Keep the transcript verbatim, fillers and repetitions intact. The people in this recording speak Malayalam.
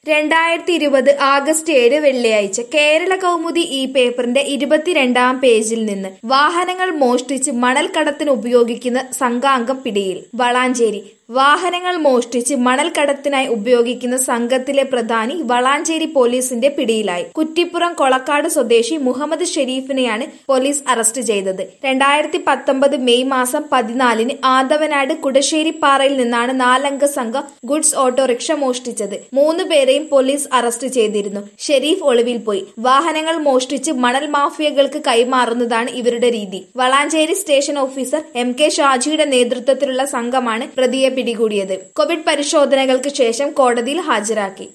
രണ്ടായിരത്തി ഇരുപത് ആഗസ്റ്റ് ഏഴ് വെള്ളിയാഴ്ച കേരള കൗമുദി ഈ പേപ്പറിന്റെ ഇരുപത്തിരണ്ടാം പേജിൽ നിന്ന് വാഹനങ്ങൾ മോഷ്ടിച്ച് മണൽ കടത്തിന് ഉപയോഗിക്കുന്ന സംഘാംഗം പിടിയിൽ. വളാഞ്ചേരി വാഹനങ്ങൾ മോഷ്ടിച്ച് മണൽ കടത്തിനായി ഉപയോഗിക്കുന്ന സംഘത്തിലെ പ്രധാനി വളാഞ്ചേരി പോലീസിന്റെ പിടിയിലായി. കുറ്റിപ്പുറം കൊളക്കാട് സ്വദേശി മുഹമ്മദ് ഷെരീഫിനെയാണ് പോലീസ് അറസ്റ്റ് ചെയ്തത്. രണ്ടായിരത്തി പത്തൊമ്പത് മെയ് മാസം പതിനാലിന് ആദവനാട് കുടശ്ശേരിപ്പാറയിൽ നിന്നാണ് നാലംഗ സംഘം ഗുഡ്സ് ഓട്ടോറിക്ഷ മോഷ്ടിച്ചത്. മൂന്ന് പേരെയും പോലീസ് അറസ്റ്റ് ചെയ്തിരുന്നു. ഷെരീഫ് ഒളിവിൽ പോയി. വാഹനങ്ങൾ മോഷ്ടിച്ച് മണൽ മാഫിയകൾക്ക് കൈമാറുന്നതാണ് ഇവരുടെ രീതി. Valanchery station officer M K ഷാജിയുടെ നേതൃത്വത്തിലുള്ള സംഘമാണ് പ്രതിയെ പിടികൂടിയത്. കോവിഡ് പരിശോധനകൾക്ക് ശേഷം കോടതിയിൽ ഹാജരാക്കി.